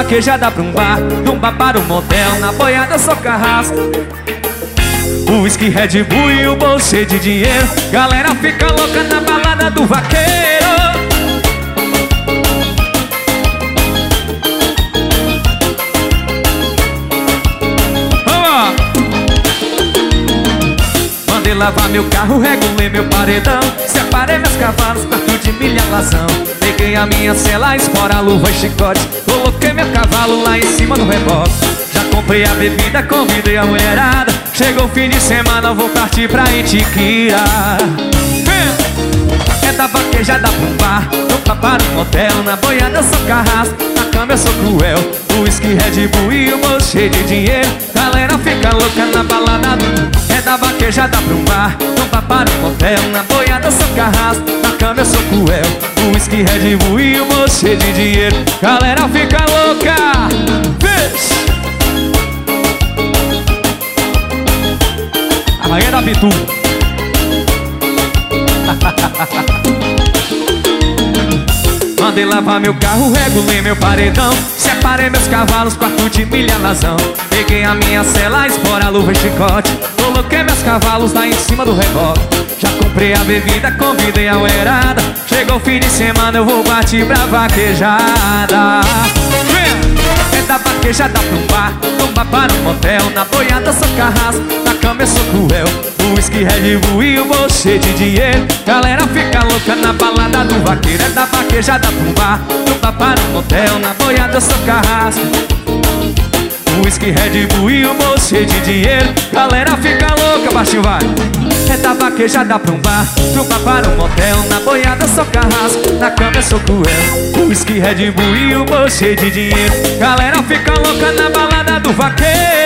vaquejada pra um bar, de um bar para um motel, na boiada só carrasco. O whisky, Red Bull e o bolso cheio de dinheiro. Galera fica louca na balada do vaqueiro. Mandei lavar meu carro, regulei meu paredão, separei meus cavalos, quarto de milha lazão. Peguei a minha cela, espora, luva e chicote, coloquei meu cavalo lá em cima do reboque. Já comprei a bebida, convidei a mulherada. Chegou o fim de semana, vou partir pra Itiquira. É da vaquejada pra um bar, no bar para um motel, na boiada eu sou carrasco, na cama eu sou cruel. O whisky, Red Bull e o bolso cheio de dinheiro. Galera fica louca na balada do... É da vaquejada pra um bar, no bar para um motel, na boiada eu sou carrasco, na cama eu sou cruel. O whisky, Red Bull e o bolso cheio de dinheiro. Galera fica louca. A rainha da Pitu. Mandei lavar meu carro, regulei meu paredão, separei meus cavalos, quarto de milha lazão. Peguei a minha cela, espora, luva e chicote, coloquei meus cavalos lá em cima do reboque. Já comprei a bebida, convidei a mulherada. Chegou o fim de semana, eu vou partir pra vaquejada. É da vaquejada pra um bar, no bar para um motel, na boiada eu sou carrasco, na cama eu sou cruel. O whisky, Red Bull e o bolso cheio de dinheiro. Galera fica louca na balada do vaqueiro. É da vaquejada pra um bar, no bar para um motel, na boiada eu sou carrasco. O whisky, Red Bull e o bolso cheio de dinheiro. Galera fica louca, baixinho vai. É da vaquejada pra um bar, no bar para um motel, na boiada eu sou carrasco, na cama eu sou cruel. O whisky, Red Bull e o bolso cheio de dinheiro. Galera fica louca na balada do vaqueiro.